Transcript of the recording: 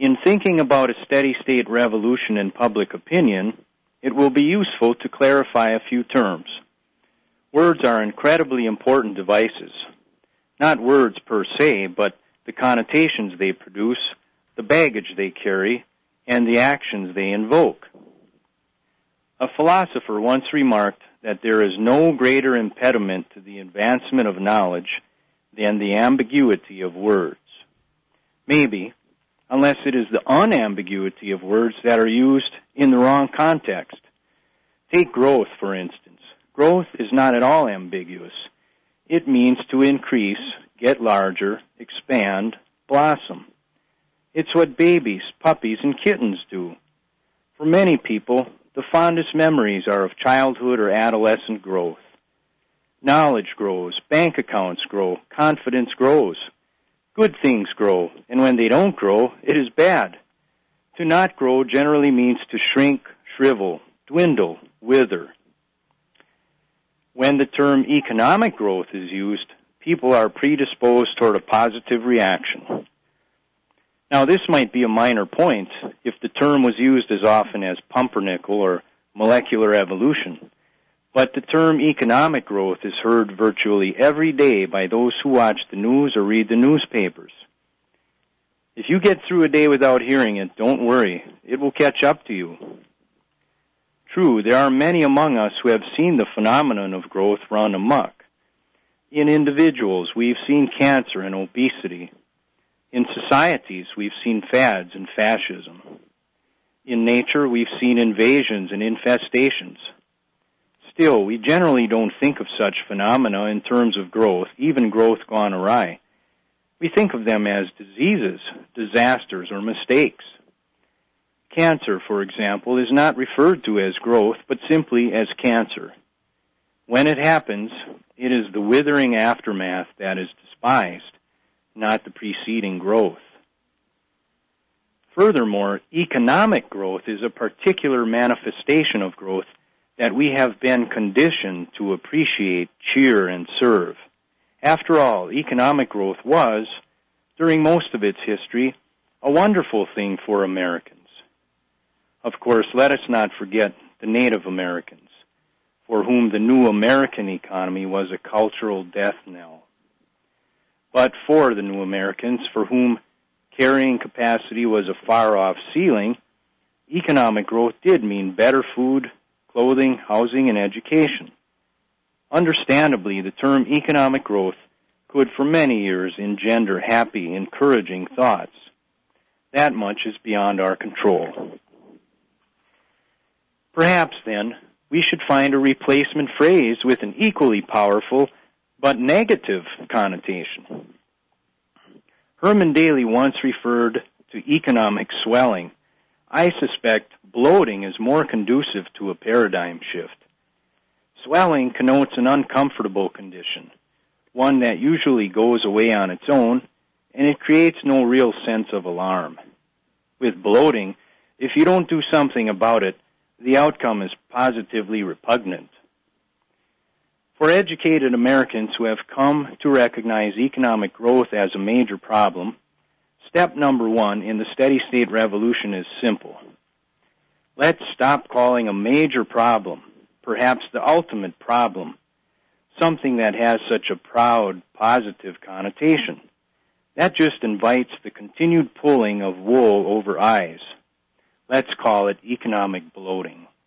In thinking about a steady-state revolution in public opinion, it will be useful to clarify a few terms. Words are incredibly important devices. Not words per se, but the connotations they produce, the baggage they carry, and the actions they invoke. A philosopher once remarked that there is no greater impediment to the advancement of knowledge than the ambiguity of words. Maybe, unless it is the unambiguity of words that are used in the wrong context. Take growth, for instance. Growth is not at all ambiguous. It means to increase, get larger, expand, blossom. It's what babies, puppies, and kittens do. For many people, the fondest memories are of childhood or adolescent growth. Knowledge grows, bank accounts grow, confidence grows. Good things grow, and when they don't grow, it is bad. To not grow generally means to shrink, shrivel, dwindle, wither. When the term economic growth is used, people are predisposed toward a positive reaction. Now, this might be a minor point if the term was used as often as pumpernickel or molecular evolution, but the term economic growth is heard virtually every day by those who watch the news or read the newspapers. If you get through a day without hearing it, don't worry. It will catch up to you. True, there are many among us who have seen the phenomenon of growth run amok. In individuals, we've seen cancer and obesity. In societies, we've seen fads and fascism. In nature, we've seen invasions and infestations. Still, we generally don't think of such phenomena in terms of growth, even growth gone awry. We think of them as diseases, disasters, or mistakes. Cancer, for example, is not referred to as growth, but simply as cancer. When it happens, it is the withering aftermath that is despised, not the preceding growth. Furthermore, economic growth is a particular manifestation of growth that we have been conditioned to appreciate, cheer, and serve. After all, economic growth was, during most of its history, a wonderful thing for Americans. Of course, let us not forget the Native Americans, for whom the new American economy was a cultural death knell. But for the new Americans, for whom carrying capacity was a far-off ceiling, economic growth did mean better food, clothing, housing, and education. Understandably, the term economic growth could for many years engender happy, encouraging thoughts. That much is beyond our control. Perhaps, then, we should find a replacement phrase with an equally powerful but negative connotation. Herman Daly once referred to economic swelling. I suspect bloating is more conducive to a paradigm shift. Swelling connotes an uncomfortable condition, one that usually goes away on its own, and it creates no real sense of alarm. With bloating, if you don't do something about it, the outcome is positively repugnant. For educated Americans who have come to recognize economic growth as a major problem, step number one in the steady-state revolution is simple. Let's stop calling a major problem, perhaps the ultimate problem, something that has such a proud, positive connotation. That just invites the continued pulling of wool over eyes. Let's call it economic bloating.